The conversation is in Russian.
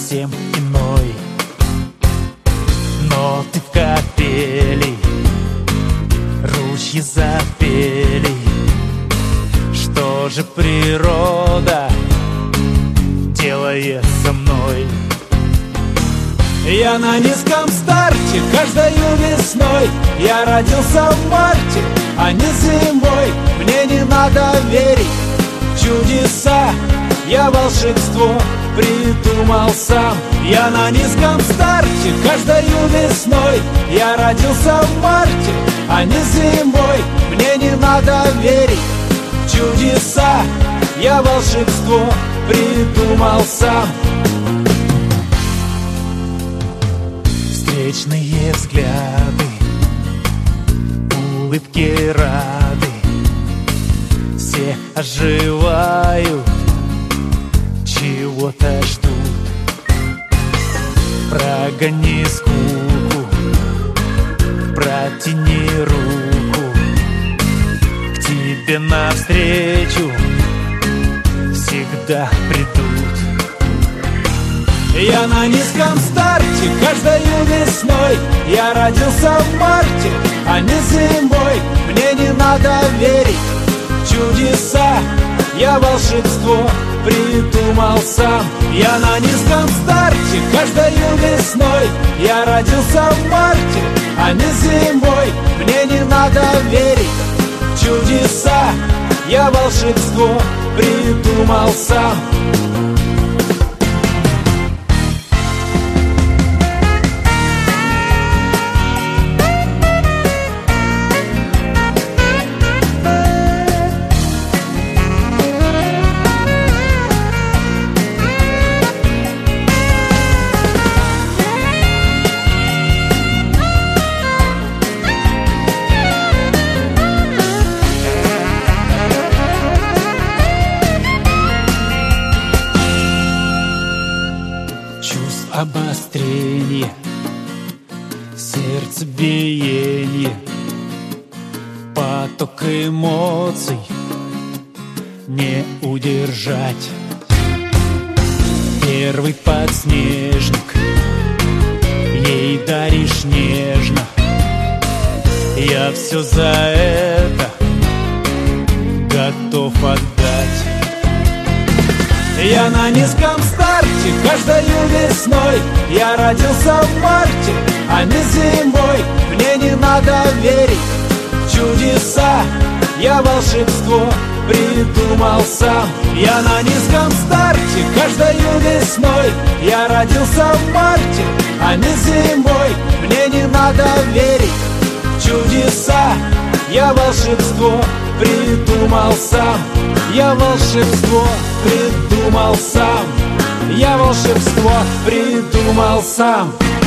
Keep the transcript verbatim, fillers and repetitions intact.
совсем иной. Ноты в капели, ручьи запели. Что же природа делает со мной? Я на низком старте каждою весной. Я родился в марте, а не зимой. Мне не надо верить в чудеса, я волшебство придумал сам. Я на низком старте каждою весной. Я родился в марте, а не зимой. Мне не надо верить в чудеса, я волшебство придумал сам. Встречные взгляды, улыбки рады, все оживают, чего-то ждут. Прогони скуку, протяни руку, к тебе навстречу всегда придут. Я на низком старте каждою весной. Я родился в марте, а не зимой. Мне не надо верить в чудеса, я волшебство придумал сам. Я на низком старте каждою весной. Я родился в марте, а не зимой. Мне не надо верить в чудеса, я волшебство придумал сам. Обострение, сердцебиение, поток эмоций не удержать. Первый подснежник ей даришь нежно. Я все за это готов отдать. Я на низком старте каждою весной. Я родился в марте, а не зимой. Мне не надо верить в чудеса, я волшебство придумал сам. Я на низком старте каждою весной. Я родился в марте, а не зимой. Мне не надо верить в чудеса, я волшебство придумал сам. Я волшебство придумал сам. Я волшебство придумал сам.